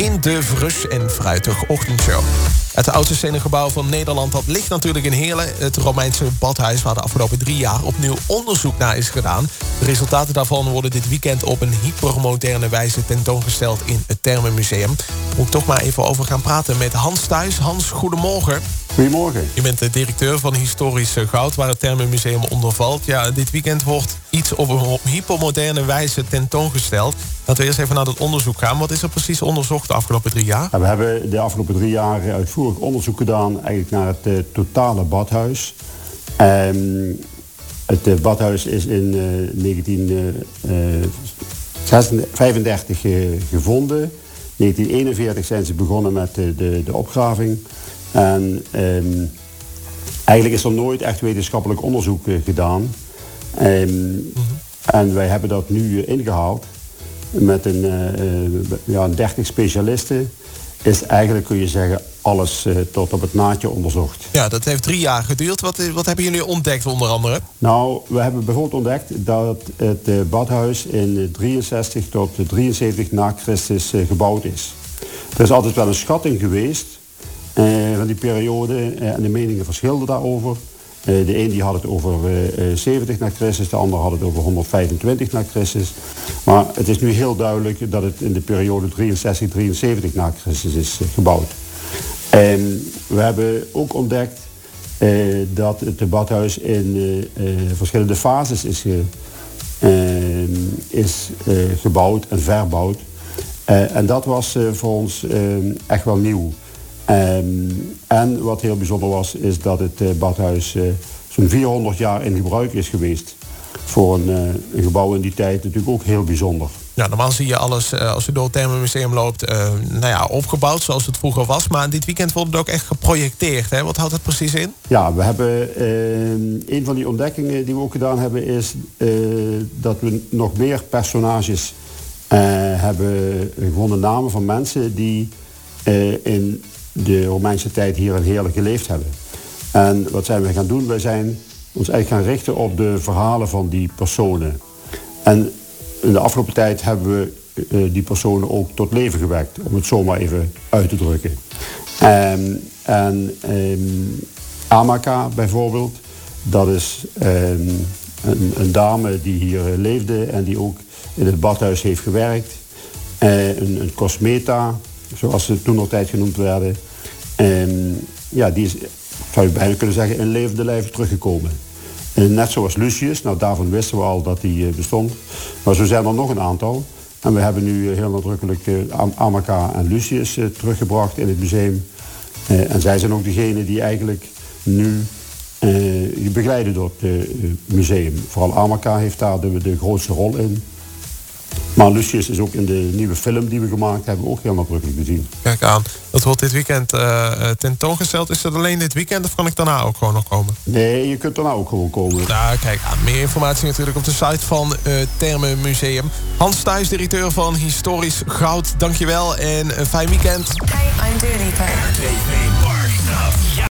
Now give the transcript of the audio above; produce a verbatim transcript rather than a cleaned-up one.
in de Frus en Fruitig Ochtendshow. Het oudste stenen gebouw van Nederland, dat ligt natuurlijk in Heerlen. Het Romeinse badhuis waar de afgelopen drie jaar opnieuw onderzoek naar is gedaan. De resultaten daarvan worden dit weekend op een hypermoderne wijze tentoongesteld in het Thermenmuseum. Moet ik toch maar even over gaan praten met Hans Thijs. Hans, goedemorgen. Goedemorgen. Je bent de directeur van Historisch Goud, waar het Thermenmuseum onder valt. Ja, dit weekend wordt iets op een hypermoderne wijze tentoongesteld. Laten we eerst even naar dat onderzoek gaan. Wat is er precies onderzocht de afgelopen drie jaar? Ja, we hebben de afgelopen drie jaar uitvoerig onderzoek gedaan eigenlijk naar het uh, totale badhuis. Um, het uh, badhuis is in uh, negentien vijfendertig uh, gevonden. negentien eenenveertig zijn ze begonnen met de, de, de opgraving. En um, eigenlijk is er nooit echt wetenschappelijk onderzoek uh, gedaan. Um, mm-hmm. En wij hebben dat nu uh, ingehaald. Met een, uh, ja, een dertig specialisten is eigenlijk, kun je zeggen, alles uh, tot op het naadje onderzocht. Ja, dat heeft drie jaar geduurd. Wat, wat hebben jullie ontdekt onder andere? Nou, we hebben bijvoorbeeld ontdekt dat het uh, badhuis in drieënzestig tot drieënzeventig na Christus uh, gebouwd is. Er is altijd wel een schatting geweest uh, van die periode uh, en de meningen verschilden daarover. Uh, de een die had het over uh, zeventig na Christus, de ander had het over honderdvijfentwintig na Christus. Maar het is nu heel duidelijk dat het in de periode drieënzestig drieënzeventig na Christus is uh, gebouwd. En we hebben ook ontdekt uh, dat het badhuis in uh, uh, verschillende fases is, ge, uh, is uh, gebouwd en verbouwd. Uh, en dat was uh, voor ons uh, echt wel nieuw. Um, en wat heel bijzonder was, is dat het uh, badhuis uh, zo'n vierhonderd jaar in gebruik is geweest. Voor een, uh, een gebouw in die tijd natuurlijk ook heel bijzonder. Ja, normaal zie je alles, uh, als je door het Thermenmuseum loopt, uh, nou ja, opgebouwd zoals het vroeger was. Maar dit weekend wordt het ook echt geprojecteerd. Hè? Wat houdt het precies in? Ja, we hebben uh, een van die ontdekkingen die we ook gedaan hebben, is uh, dat we nog meer personages uh, hebben gevonden, namen van mensen die uh, in de Romeinse tijd hier in Heerlen geleefd hebben. En wat zijn we gaan doen? Wij zijn ons eigenlijk gaan richten op de verhalen van die personen. En in de afgelopen tijd hebben we uh, die personen ook tot leven gewekt, om het zo maar even uit te drukken. Um, en um, Amaka bijvoorbeeld, dat is um, een, een dame die hier leefde en die ook in het badhuis heeft gewerkt. Uh, een, een cosmeta, zoals ze toen nog tijd genoemd werden. En ja, die is, zou je bijna kunnen zeggen, in levende lijven teruggekomen. En net zoals Lucius, nou daarvan wisten we al dat die bestond. Maar zo zijn er nog een aantal. En we hebben nu heel nadrukkelijk Amaka en Lucius teruggebracht in het museum. En zij zijn ook degene die eigenlijk nu uh, begeleiden door het uh, museum. Vooral Amaka heeft daar de, de grootste rol in. Maar Lucius is ook in de nieuwe film die we gemaakt hebben ook heel nadrukkelijk te zien. Kijk aan. Dat wordt dit weekend uh, tentoongesteld. Is dat alleen dit weekend of kan ik daarna ook gewoon nog komen? Nee, je kunt daarna ook gewoon komen. Nou, kijk aan. Meer informatie natuurlijk op de site van het uh, Thermenmuseum. Hans Thijs, directeur van Historisch Goud. Dankjewel en een fijn weekend. Hey, I'm Dua Lipa.